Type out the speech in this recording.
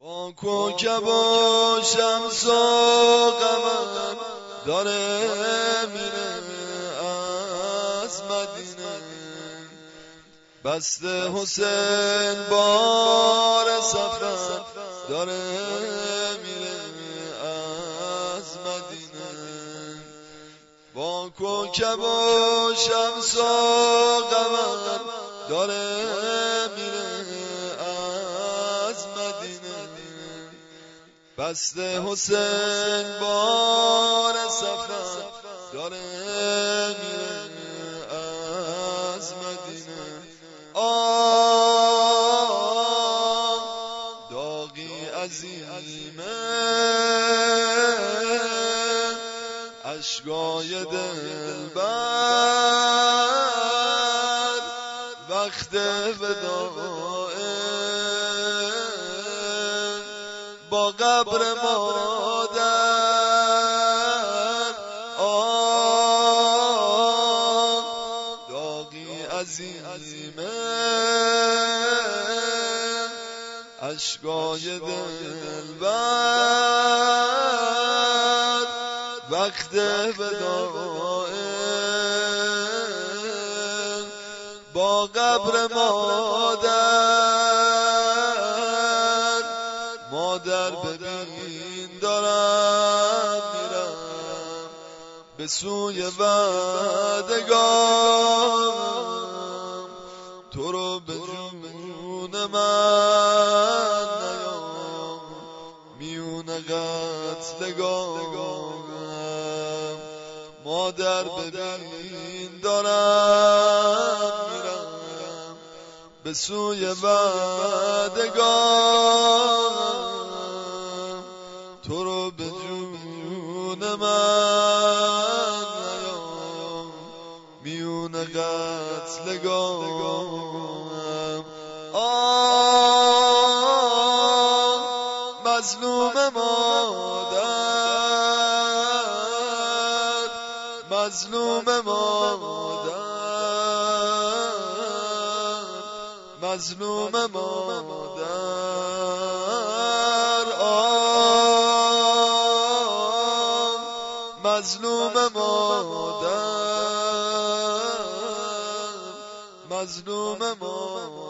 با کوکب و شمس و قمر داره میره از مدینه، بسته حسین بار سفر داره میره از مدینه. با کوکب و شمس و قمر داره میره از مدینه، بسته حسین بار سفر داره میره از مدینه. داغی عظیمه اشکای دلبر وقت وداع با قبر مادر. داغی عظیمه اشکای دلبر وقت وداع با قبر مادر. مادر ببین دارم میرم به سوی وعدگارم، تو رو به جون من نیام میون قتلگارم. مادر ببین دارم میرم به سوی وعدگارم، تو رو به جون من نیام میون قتلگارم. مظلوم مادر، مظلوم مادر، مظلوم مادر. مظلوم مادر، مظلوم مادر.